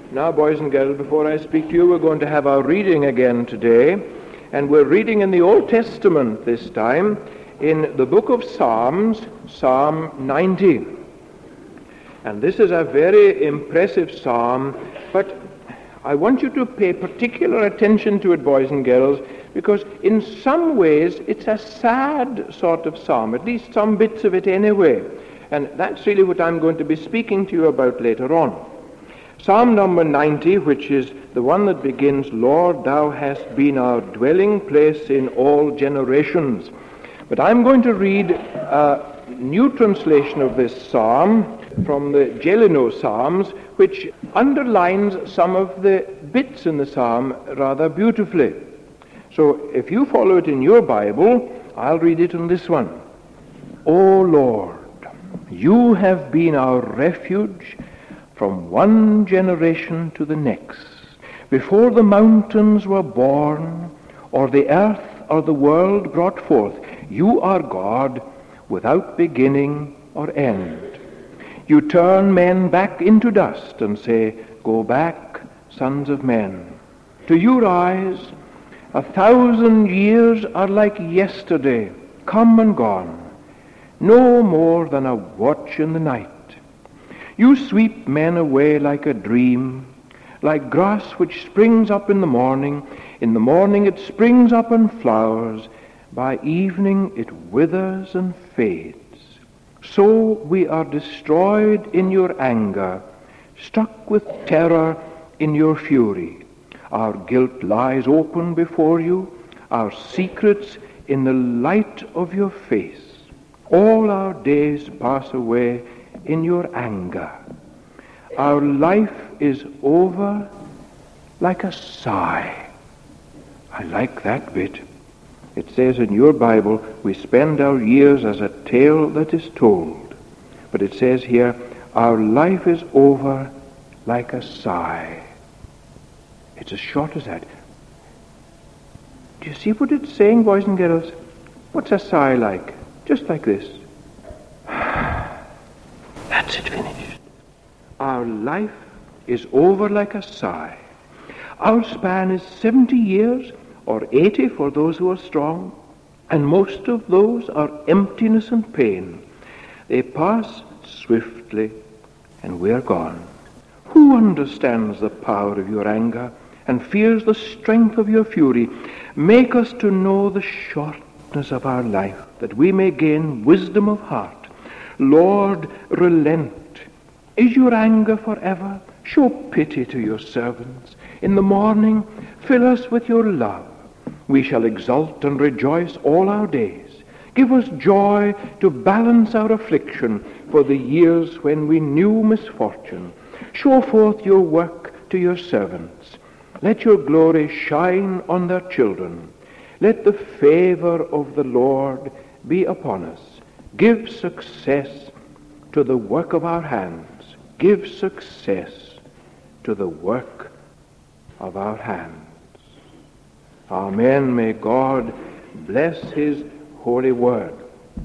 Now, boys and girls, before I speak to you, we're going to have our reading again today. And we're reading in the Old Testament this time, in the book of Psalms, Psalm 90. And this is a very impressive psalm, but I want you to pay particular attention to it, boys and girls, because in some ways it's a sad sort of psalm, at least some bits of it anyway. And that's really what I'm going to be speaking to you about later on. Psalm number 90, which is the one that begins, Lord, thou hast been our dwelling place in all generations. But I'm going to read a new translation of this psalm from the Gelino Psalms, which underlines some of the bits in the psalm rather beautifully. So if you follow it in your Bible, I'll read it in this one. O Lord, you have been our refuge from one generation to the next. Before the mountains were born, or the earth or the world brought forth, you are God without beginning or end. You turn men back into dust and say, go back, sons of men. To your eyes, 1,000 years are like yesterday, come and gone, no more than a watch in the night. You sweep men away like a dream, like grass which springs up in the morning. In the morning it springs up and flowers. By evening it withers and fades. So we are destroyed in your anger, struck with terror in your fury. Our guilt lies open before you, our secrets in the light of your face. All our days pass away in your anger. Our life is over like a sigh. I like that bit. It says in your Bible, we spend our years as a tale that is told. But it says here, our life is over like a sigh. It's as short as that. Do you see what it's saying, boys and girls? What's a sigh like? Just like this. That's it, finished. Our life is over like a sigh. Our span is 70 years, or 80 for those who are strong, and most of those are emptiness and pain. They pass swiftly, and we're gone. Who understands the power of your anger and fears the strength of your fury? Make us to know the shortness of our life, that we may gain wisdom of heart. Lord, relent. Is your anger forever? Show pity to your servants. In the morning, fill us with your love. We shall exult and rejoice all our days. Give us joy to balance our affliction for the years when we knew misfortune. Show forth your work to your servants. Let your glory shine on their children. Let the favor of the Lord be upon us. Give success to the work of our hands. Give success to the work of our hands. Amen. May God bless his holy word.